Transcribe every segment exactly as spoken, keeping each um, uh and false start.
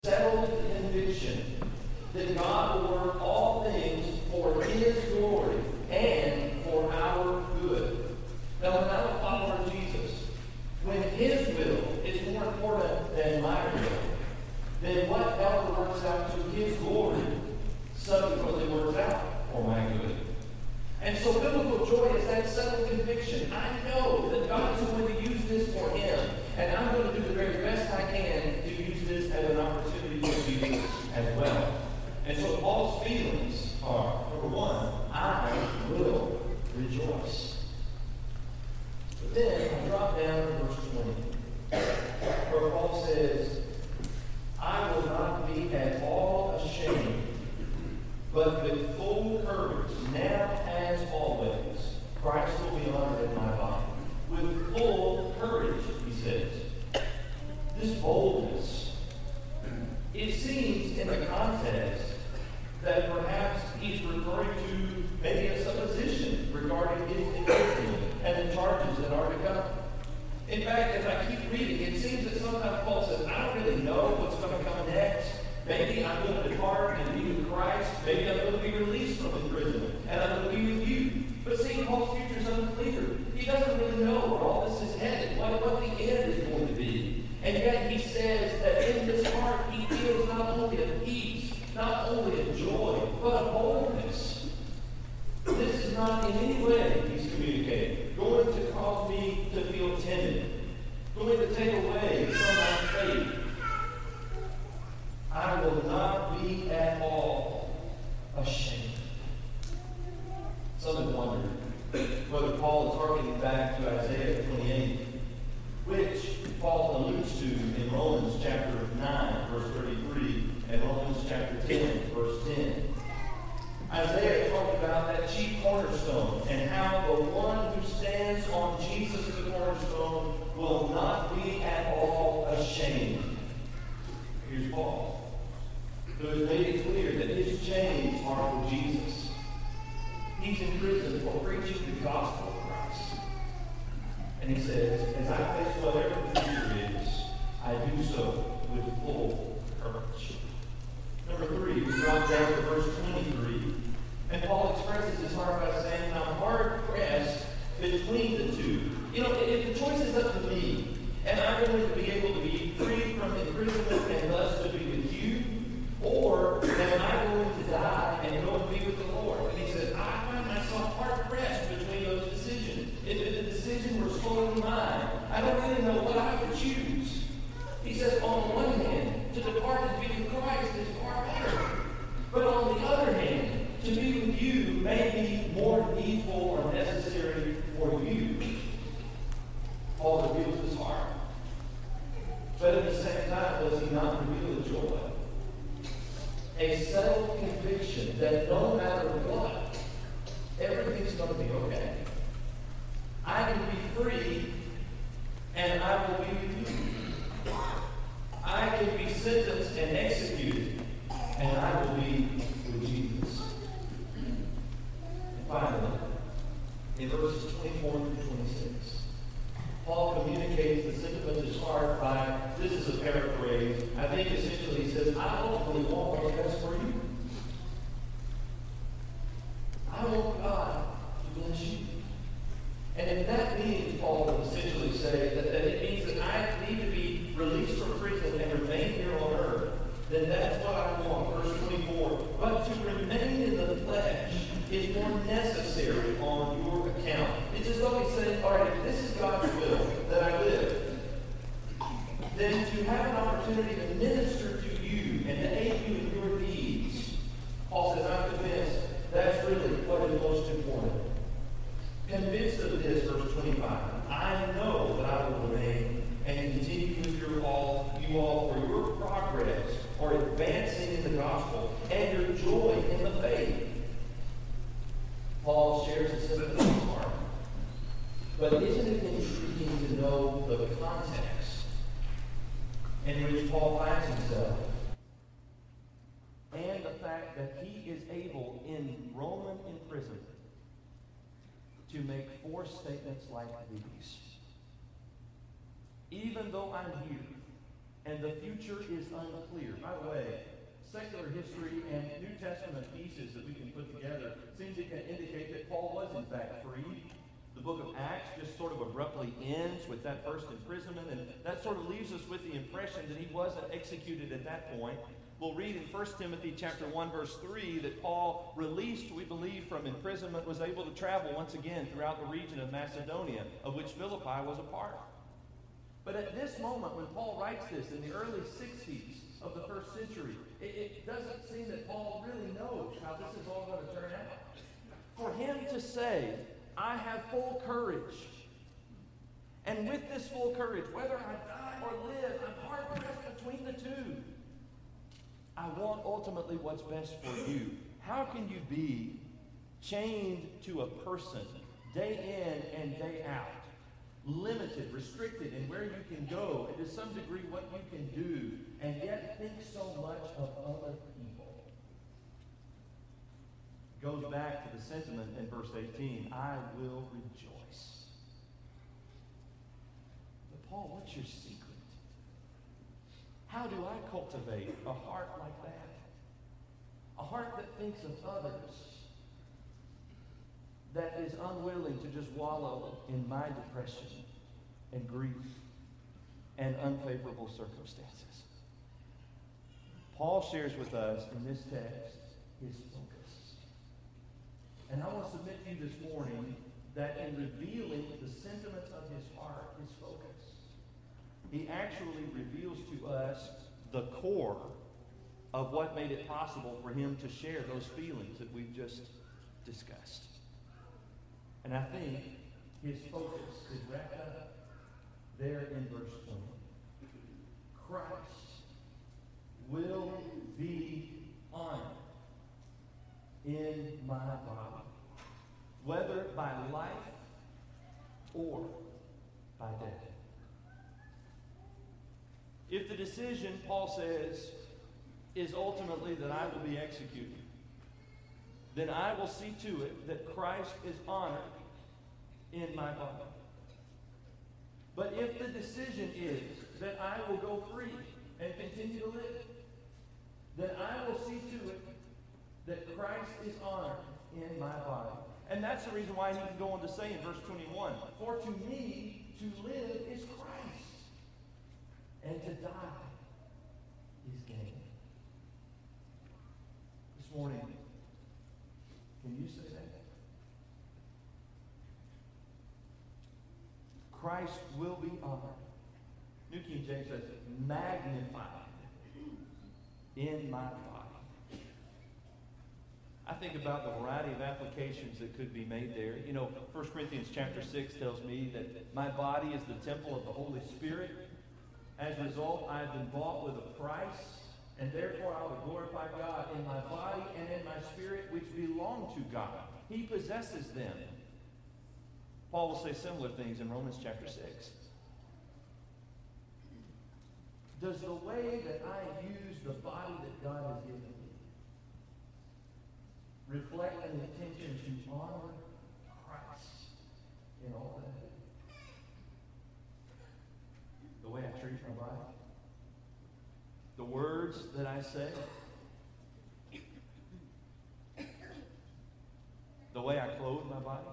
settled conviction that God will work all things for His glory and for our good. Now, when I'm a follower of Jesus, when His will is more important than my will, then whatever works out to His glory subsequently works out for my good. And so biblical joy is that settled conviction. I know that God is going to use this for Him, and I'm going to do the very best I can to use this as an opportunity for Jesus as well. And so Paul's feelings are, number one, I will rejoice. But then I drop down to verse twenty, where Paul says, I will not be at all ashamed, but with full courage, now as always, Christ will be honored in my body. With full courage, he says. This boldness, it seems in the context that perhaps he's referring to maybe a supposition regarding his imprisonment and the charges that are to come. In fact, as I keep reading, it seems that sometimes Paul says, I don't really know what's going to come next. Maybe I'm going to depart and be with Christ. Maybe I'm going to be released from imprisonment, and I'm going to be with you. But see, Paul's future is unclear. He doesn't really know where all this is headed, what, what the end is going to be. And yet he says that in his heart he feels not only a peace, not only a joy, but a boldness. This is not in any way, he's communicating, going to cause me to feel timid, going to take away from my faith. I will not be at all ashamed. Some have wondered whether Paul is harkening back to Isaiah twenty-eight, which Paul alludes to in Romans chapter nine, verse thirty-three, and Romans chapter ten, verse ten. Isaiah talked about that chief cornerstone and how the one who stands on Jesus the cornerstone will not be at all ashamed. Here's Paul, who has made it clear that his chains are for Jesus. He's in prison for preaching the gospel of Christ. And he says, as I face whatever the future is, I do so with full courage. Number three, we drop down to verse twenty-three. And Paul expresses his heart by saying, I'm hard pressed between the two. You know, if the choice is up to me, am I going to be able to be free from imprisonment and thus to be with you? Or am I going to die and go and be with the Lord? And he says, I find myself hard pressed between those decisions. If, if the decision were solely mine, I don't really know what I would choose. He says, on the one hand, to depart and be with Christ is far better. But on the other hand, to be with you may be more needful or necessary for you. Paul reveals his heart. But at the same time, does he not reveal the joy? A settled conviction that no matter what, everything's going to be okay. I can be free, and I will be with you. I can be sentenced and executed, and I will be with Jesus. And finally, in verses twenty-four through twenty-six, Paul communicates the sentiment of his heart by, this is a paraphrase, I think essentially he says, I ultimately want what's best for you. I want God to bless you. And if that means, Paul would essentially say, that, that it means that I need to be released from prison and remain here on earth, then that's what I want. Verse twenty-four, but to remain in the flesh is more necessary on your account. It's as though he's saying, all right, if this is God's will that I live, then to have an opportunity to minister to you and to aid you in your needs, Paul says, I'm convinced that's really what is most important. Convinced of this, verse twenty-five, I know that I will remain and continue with your all, you all for your progress or advancing in the gospel and your joy in the faith. Paul shares the sentiment of his heart. But isn't it intriguing to know the context in which Paul finds himself? And the fact that he is able in Roman imprisonment to make four statements like these. Even though I'm here and the future is unclear. By the way, secular history and New Testament pieces that we can put together seem to indicate that Paul was in fact freed. The book of Acts just sort of abruptly ends with that first imprisonment, and that sort of leaves us with the impression that he wasn't executed at that point. We'll read in First Timothy chapter one, verse three, that Paul, released, we believe, from imprisonment, was able to travel once again throughout the region of Macedonia, of which Philippi was a part. But at this moment, when Paul writes this in the early sixties of the first century, it, it doesn't seem that Paul really knows how this is all going to turn out. For him to say, I have full courage, and with this full courage, whether I die or live, I'm hard-pressed between the two. I want ultimately what's best for you. How can you be chained to a person day in and day out? Limited, restricted in where you can go, and to some degree what you can do, and yet think so much of other people. Goes back to the sentiment in verse eighteen, I will rejoice. But Paul, what's your secret? How do I cultivate a heart like that? A heart that thinks of others, that is unwilling to just wallow in my depression and grief and unfavorable circumstances. Paul shares with us in this text his focus. And I want to submit to you this morning that in revealing the sentiments of his heart, his focus, he actually reveals to us the core of what made it possible for him to share those feelings that we've just discussed. And I think his focus is wrapped up there in verse twenty. Christ will be honored in my body, whether by life or by death. If the decision, Paul says, is ultimately that I will be executed, then I will see to it that Christ is honored in my body. But if the decision is that I will go free and continue to live, then I will see to it that Christ is honored in my body. And that's the reason why he can go on to say in verse twenty-one, for to me to live is Christ, and to die is gain. This morning, can you say that? Christ will be honored. New King James says, magnified in my body. I think about the variety of applications that could be made there. You know, First Corinthians chapter six tells me that my body is the temple of the Holy Spirit. As a result, I have been bought with a price. And therefore I will glorify God in my body and in my spirit, which belong to God. He possesses them. Paul will say similar things in Romans chapter six. Does the way that I use the body that God has given me reflect an intention to honor Christ in all that I do? The way I treat my body? The words that I say, the way I clothe my body,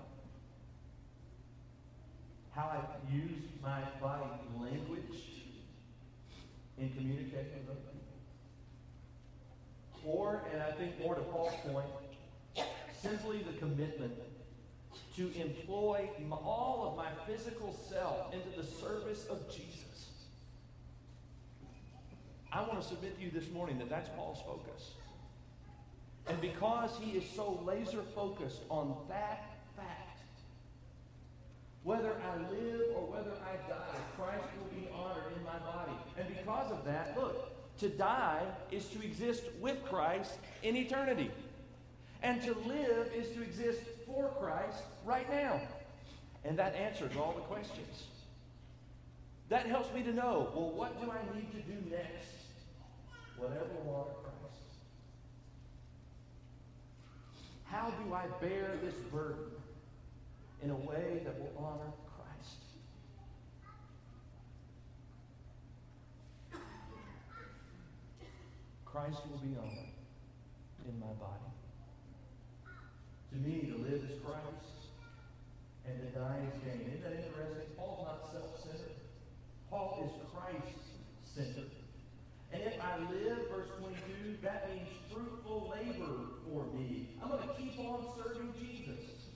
how I use my body language in communicating with other people. Or, and I think more to Paul's point, simply the commitment to employ all of my physical self into the service of Jesus. I want to submit to you this morning that that's Paul's focus. And because he is so laser focused on that fact, whether I live or whether I die, Christ will be honored in my body. And because of that, look, to die is to exist with Christ in eternity. And to live is to exist for Christ right now. And that answers all the questions. That helps me to know, well, what do I need to do next? Whatever will honor Christ. How do I bear this burden in a way that will honor Christ? Christ will be honored in my body. To me, to live is Christ, and to die is gain. Isn't that interesting? Paul's not self-centered. Paul is Christ-centered. And if I live, verse twenty-two, that means fruitful labor for me. I'm going to keep on serving Jesus.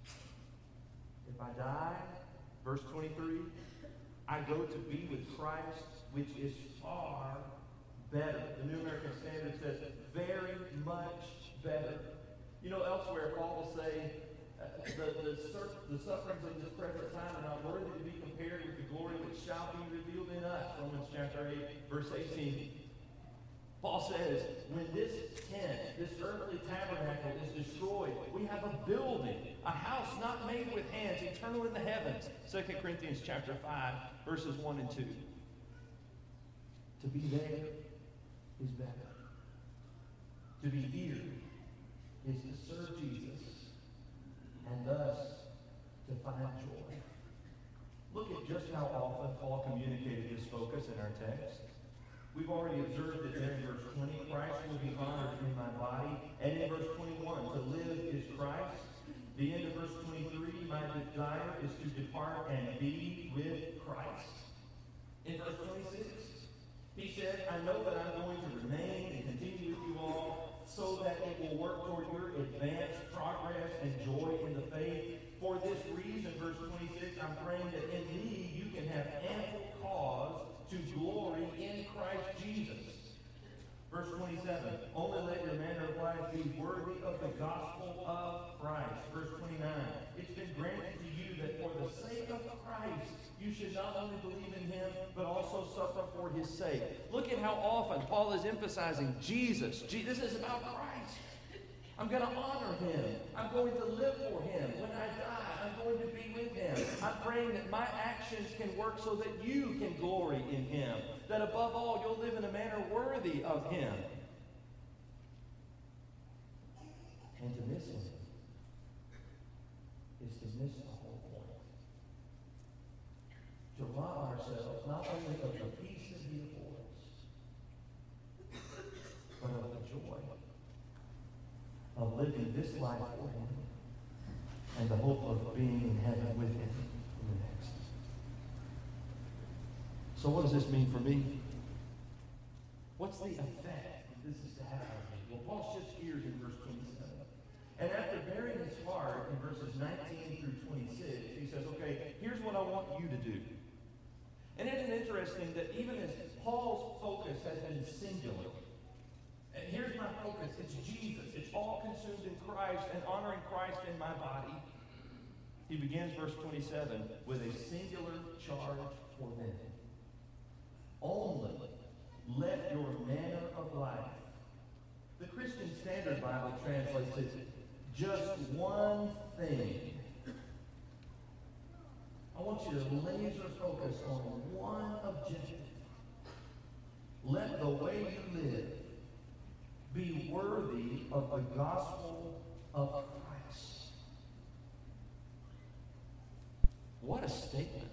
If I die, verse twenty-three, I go to be with Christ, which is far better. The New American Standard says, very much better. You know, elsewhere, Paul will say, uh, the, the, sur- the sufferings of this present time are not worthy to be compared with the glory which shall be revealed in us. Romans chapter eight, verse eighteen. Paul says, when this tent, this earthly tabernacle is destroyed, we have a building, a house not made with hands, eternal in the heavens. Second Corinthians chapter five, verses one and two. To be there is better. To be here is to serve Jesus, and thus to find joy. Look at just how often Paul communicated his focus in our text. We've already observed that there in verse twenty, Christ will be honored in my body. And in verse twenty-one, to live is Christ. The end of verse twenty-three, my desire is to depart and be with Christ. In verse twenty-six, he said, I know that I'm going to remain and continue with you all so that it will work toward your advanced progress and joy in the faith. For this reason, verse twenty-six, I'm praying that in me you can have ample cause to glory in Christ Jesus. Verse twenty-seven, only let your manner of life be worthy of the gospel of Christ. Verse twenty-nine, it's been granted to you that for the sake of Christ, you should not only believe in him, but also suffer for his sake. Look at how often Paul is emphasizing Jesus. This is about Christ. I'm going to honor him. I'm going to live for him. When I die, I'm going to be with him. I'm praying that my actions can work so that you can glory in him. That above all, you'll live in a manner worthy of him. And to miss him is to miss the whole point. To rob ourselves not only of the peace that he affords, but of the joy of living this life for him and the hope of being in heaven with him in the next. So what does this mean for me? What's the effect that this is to have on me? Well, Paul shifts gears in verse twenty-seven. And after bearing his heart in verses nineteen through twenty-six, he says, okay, here's what I want you to do. And isn't it interesting that even as Paul's focus has been singular, and here's my focus, it's Jesus. It's all consumed in Christ and honoring Christ in my body. He begins verse twenty-seven with a singular charge for them. Only let your manner of life. The Christian Standard Bible translates it, just one thing. I want you to laser focus on one objective. Let the way you live be worthy of the gospel of Christ. What a statement.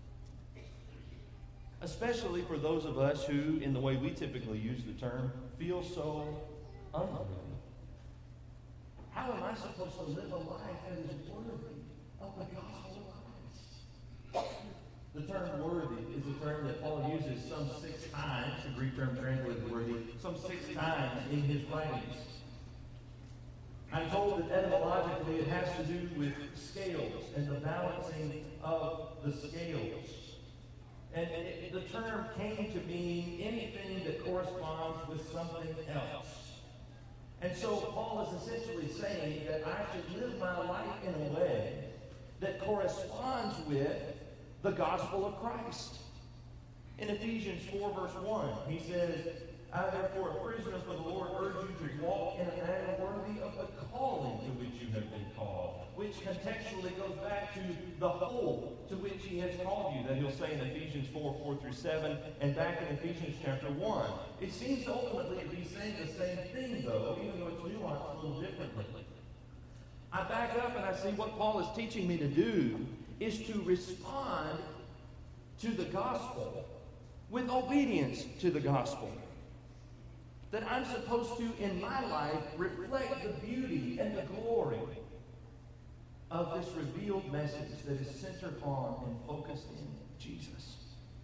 Especially for those of us who, in the way we typically use the term, feel so unworthy. How am I supposed to live a life that is worthy of the gospel of Christ? The term worthy is a term that Paul uses some six times, the Greek term translated worthy, some six times in his writings. I'm told that etymologically it has to do with scales and the balancing of the scales. And it, the term came to mean anything that corresponds with something else. And so Paul is essentially saying that I should live my life in a way that corresponds with the gospel of Christ. In Ephesians four, verse one, he says, I therefore, a prisoner for the Lord, urge you to walk in a manner worthy of the calling to which you have been called, which contextually goes back to the whole to which he has called you, that he'll say in Ephesians four, four through seven, and back in Ephesians chapter one. It seems ultimately to be saying the same thing, though, even though it's nuanced a little differently. I back up and I see what Paul is teaching me to do is to respond to the gospel with obedience to the gospel. that I'm supposed to, in my life, reflect the beauty and the glory of this revealed message that is centered on and focused in Jesus.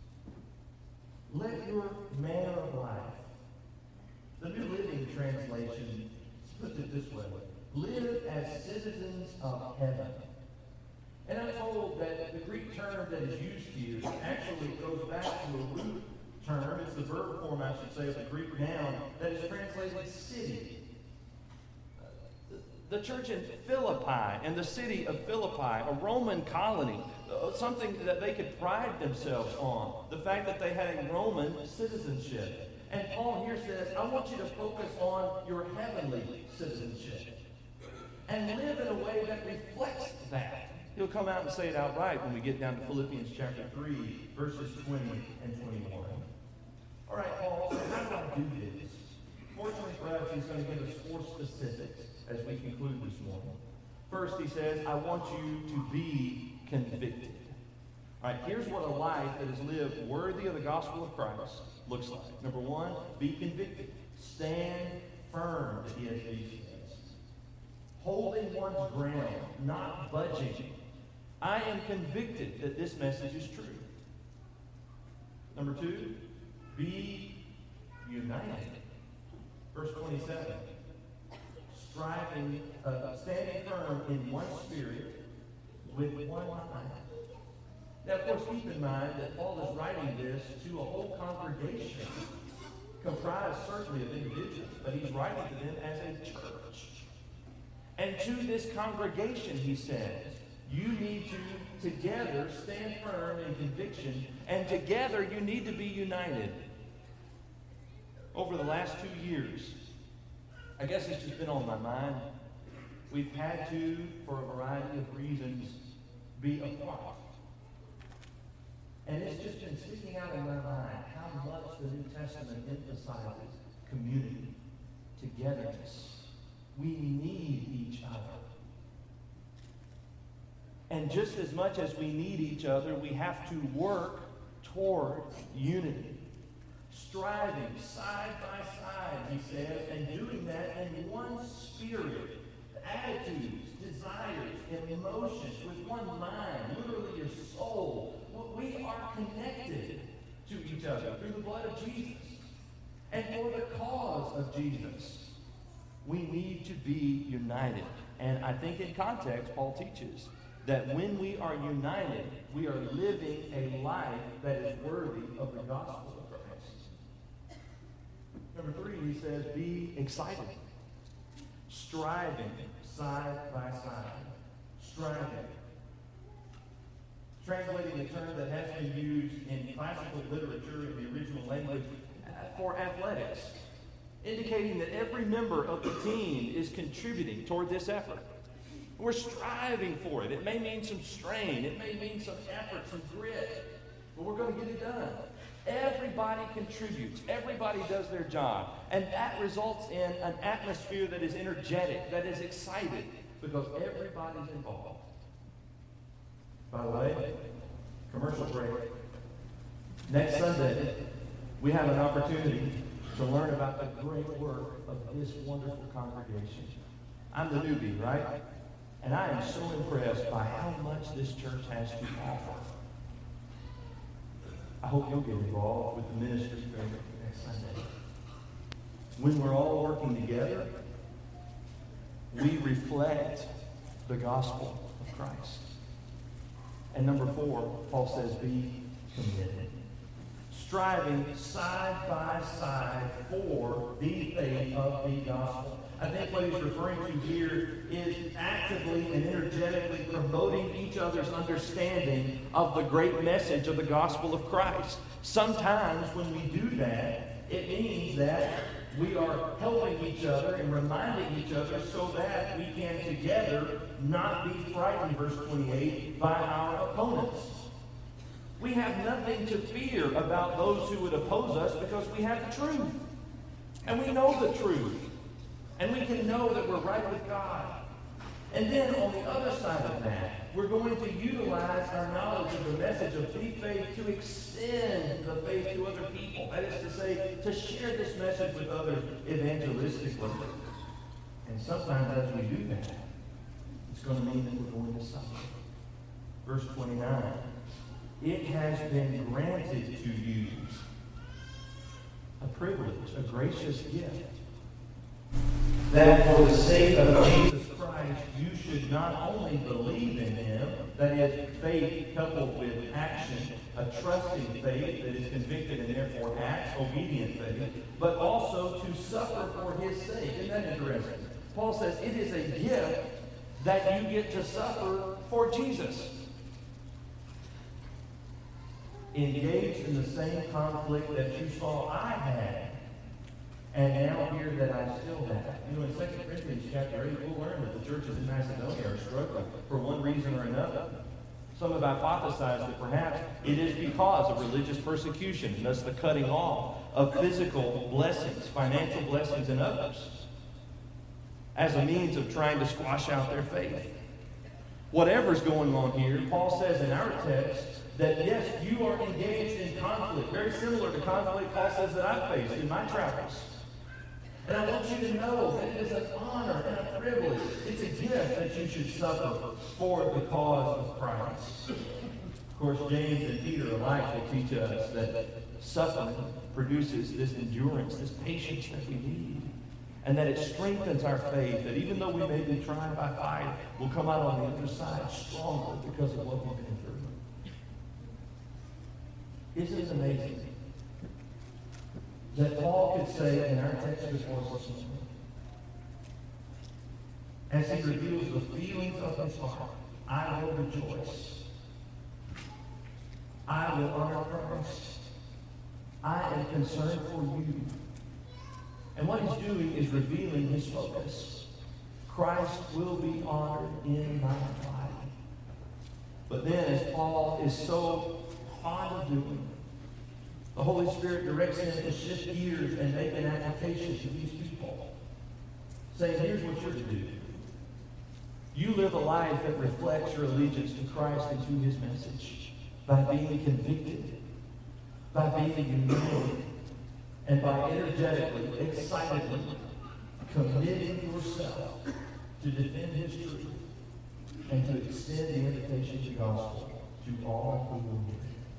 Let your manner of life, the New Living Translation puts it this way, live as citizens of heaven. And I'm told that the Greek term that is used here actually goes back to a root term. It's the verb form, I should say, of the Greek noun that is translated city. The church in Philippi and the city of Philippi, a Roman colony, something that they could pride themselves on, the fact that they had a Roman citizenship. And Paul here says, I want you to focus on your heavenly citizenship and live in a way that reflects that. He'll come out and say it outright when we get down to Philippians chapter three, verses twenty and twenty-one. All right, Paul, so how do I do this? Fortunately for us, he's going to give us four specifics as we conclude this morning. First, he says, I want you to be convicted. All right, here's what a life that is lived worthy of the gospel of Christ looks like. Number one, be convicted. Stand firm, the E S V says. Holding one's ground, not budging. I am convicted that this message is true. Number two, be united. Verse twenty-seven. Striving, uh, standing firm in one spirit with one mind. Now, of course, keep in mind that Paul is writing this to a whole congregation, comprised certainly of individuals, but he's writing to them as a church. And to this congregation, he says, you need to together stand firm in conviction, and together you need to be united. Over the last two years, I guess it's just been on my mind. We've had to, for a variety of reasons, be apart. And it's just been sticking out in my mind how much the New Testament emphasizes community, togetherness. We need each other. And just as much as we need each other, we have to work toward unity. Striving side by side, he says, and doing that in one spirit. Attitudes, desires, and emotions with one mind, literally your soul. We are connected to each other through the blood of Jesus. And for the cause of Jesus, we need to be united. And I think in context, Paul teaches that when we are united, we are living a life that is worthy of the gospel of Christ. Number three, he says, be excited. Striving side by side. Striving. Translating the term that has been used in classical literature in the original language for athletics, indicating that every member of the team is contributing toward this effort. We're striving for it. It may mean some strain. It may mean some effort, some grit, but we're going to get it done. Everybody contributes. Everybody does their job. And that results in an atmosphere that is energetic, that is excited, because everybody's involved. By the way, commercial break. Next Sunday, we have an opportunity to learn about the great work of this wonderful congregation. I'm the newbie, right? And I am so impressed by how much this church has to offer. I hope you'll get involved with the ministry next Sunday. When we're all working together, we reflect the gospel of Christ. And number four, Paul says, be committed. Striving side by side for the faith of the gospel. I think what he's referring to here is actively and energetically promoting each other's understanding of the great message of the gospel of Christ. Sometimes when we do that, it means that we are helping each other and reminding each other so that we can together not be frightened, verse twenty-eight, by our opponents. We have nothing to fear about those who would oppose us because we have the truth. And we know the truth. And we can know that we're right with God. And then on the other side of that, we're going to utilize our knowledge of the message of deep faith to extend the faith to other people. That is to say, to share this message with others evangelistically. And sometimes as we do that, it's going to mean that we're going to suffer. Verse twenty-nine, it has been granted to you a privilege, a gracious gift, that for the sake of Jesus Christ, you should not only believe in him, that is, faith coupled with action, a trusting faith that is convicted and therefore acts, obedient faith, but also to suffer for his sake. Isn't that interesting? Paul says it is a gift that you get to suffer for Jesus. Engaged in the same conflict that you saw I had, and now hear that I still have. You know, in Second Corinthians chapter eight, we'll learn that the churches in Macedonia are struggling for one reason or another. Some have hypothesized that perhaps it is because of religious persecution, and thus the cutting off of physical blessings, financial blessings, and others, as a means of trying to squash out their faith. Whatever's going on here, Paul says in our text that yes, you are engaged in conflict, very similar to conflict Paul says that I faced in my travels. And I want you to know that it is an honor and a privilege. It's a gift that you should suffer for the cause of Christ. Of course, James and Peter alike will teach us that suffering produces this endurance, this patience that we need. And that it strengthens our faith, that even though we may be tried by fire, we'll come out on the other side stronger because of what we've been through. Isn't it amazing that Paul could say in our text before us this morning, as he reveals the feelings of his heart, I will rejoice. I will honor Christ. I am concerned for you. And what he's doing is revealing his focus. Christ will be honored in my life. But then, as Paul is so fond of doing, the Holy Spirit directs him to shift gears and make an application to these people, saying, here's what you're to do. You live a life that reflects your allegiance to Christ and to his message by being convicted, by being united, and by energetically, excitedly committing yourself to defend his truth and to extend the invitation to the gospel to all who will hear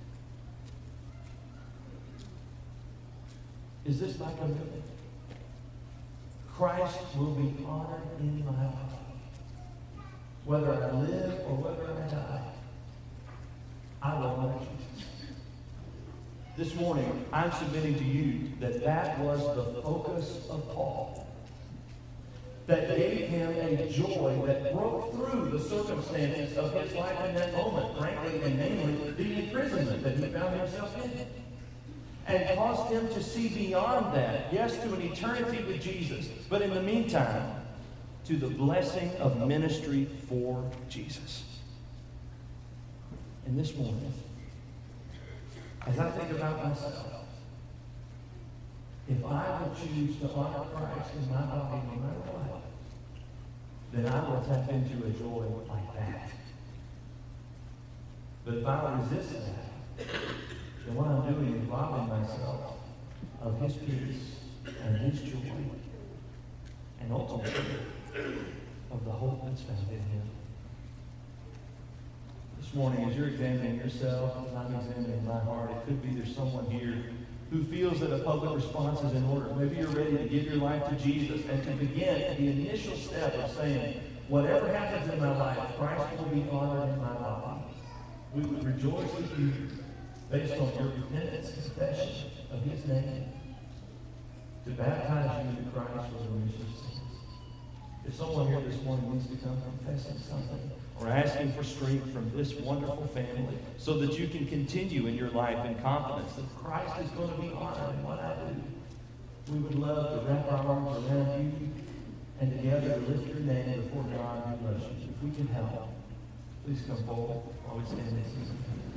it. Is this my commitment? Christ will be honored in my life. Whether I live or whether I die, I will honor Jesus. This morning, I'm submitting to you that that was the focus of Paul. That gave him a joy that broke through the circumstances of his life in that moment, frankly, and namely the imprisonment that he found himself in. And caused him to see beyond that, yes, to an eternity with Jesus, but in the meantime, to the blessing of ministry for Jesus. And this morning, as I think about myself, if I would choose to honor Christ in my body no matter what, then I will tap into a joy like that. But if I resist that, then what I'm doing is robbing myself of his peace and his joy, and ultimately of the hope that's found in him. This morning, as you're examining yourself, as I'm examining my heart, it could be there's someone here who feels that a public response is in order. Maybe you're ready to give your life to Jesus and to begin the initial step of saying, whatever happens in my life, Christ will be honored in my body. We would rejoice with you based on your repentance and confession of his name to baptize you into Christ for the remission of sins. If someone here this morning needs to come confessing something or asking for strength from this wonderful family so that you can continue in your life in confidence that Christ is going to be honored in what I do, we would love to wrap our arms around you and together to lift your name before God who loves you. If we can help, please come forward while we stand and sing.